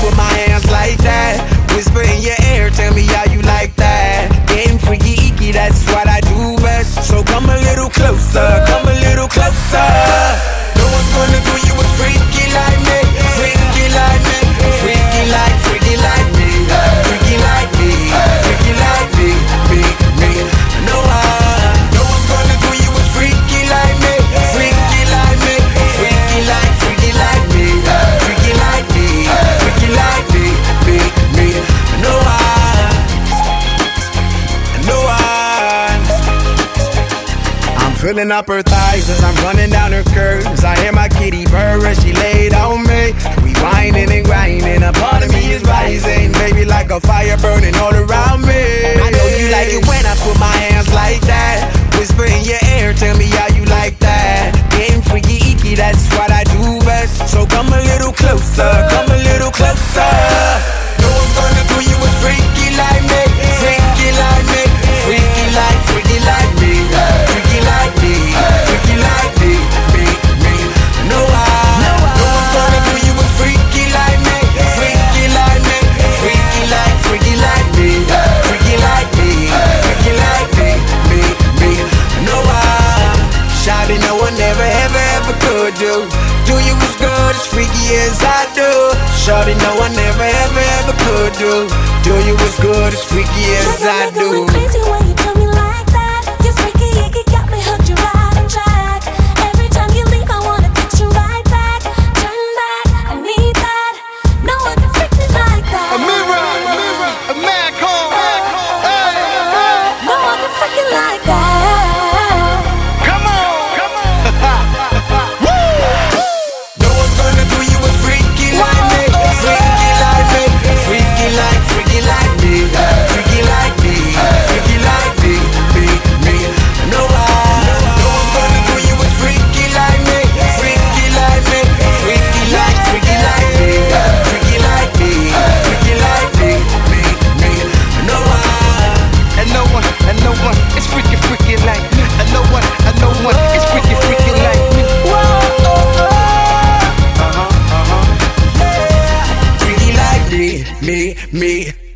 put my hands like that. Whisper in your ear, tell me how you like that. Getting freaky, icky, that's what I do best. So come a little closer, come a little closer. No one's gonna do you a freaky like me, freaky like me, freaky like me, freaky like me, freaky like me, me. No one's gonna do you a freaky like me, freaky like me, freaky like me, freaky like me, freaky like me. No one. I'm filling up her thighs as I'm running down her curves. I hear my kitty purr as she laid on me. We whining and grinding, a part of me is rising, baby, like a fire burning all around me. I know you like it when I put my hands like that. Whisper in your ear, tell me how you like that. Getting freaky, icky, that's what I do best. So come a little closer, come a little closer. No one's gonna do you a freaky like me, freaky like me, freaky like me, freaky like me, freaky like me. No one's gonna do you a freaky like me, freaky like me, freaky like me, freaky like me, freaky like me. No one. Shawty, no one ever could do you as good, as freaky as I do. Shawty, no one ever could do you as good, as freaky as I do. Crazy when you tell me like that. You're freaky, icky, got me hooked, you right on track. Every time you leave, I wanna text you right back. Turn back, I need that. No one can freak me like that. A mirror, a man call. No one can freak you like that. Come on. No one's gonna do you a freaky like me, freaky like me, freaky like me, freaky like me, me. No one's gonna do you a freaky like me, freaky like me, freaky like me, freaky like me. No one. And no one is freaky like me. And no one is freaky like me. Freaky like me.